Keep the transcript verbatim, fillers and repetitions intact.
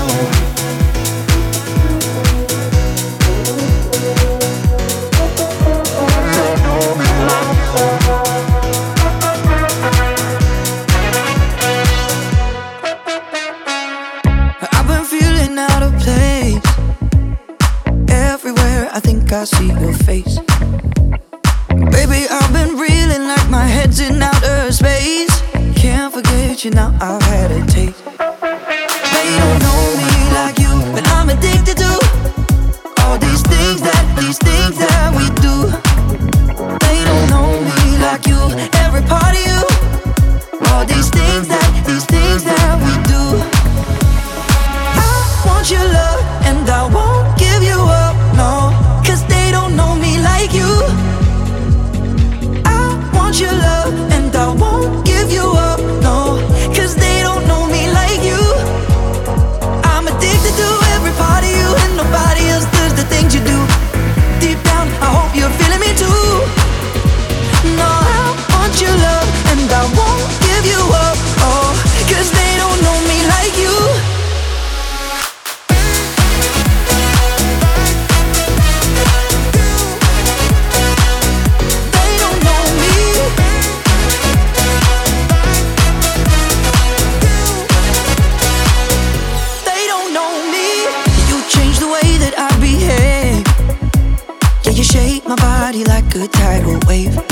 I think I see your face. Baby, I've been reeling like my head's in outer space. Can't forget you now, I've had a taste. They don't know me like you, but I'm addicted to all these things that, these things that we do. They don't know me like you, every part of you. All these things that, these things that we do. I want your love and I won't give you up, no. Cause they don't know me like you. I want your love and I won't give you up, no. Cause they don't know me like you. I'm addicted to every part of you, and nobody else does the things you do. Deep down, I hope you're feeling me too. No, I want your love and I won't give you up, oh. Cause they don't know me like you. You shake my body like a tidal wave.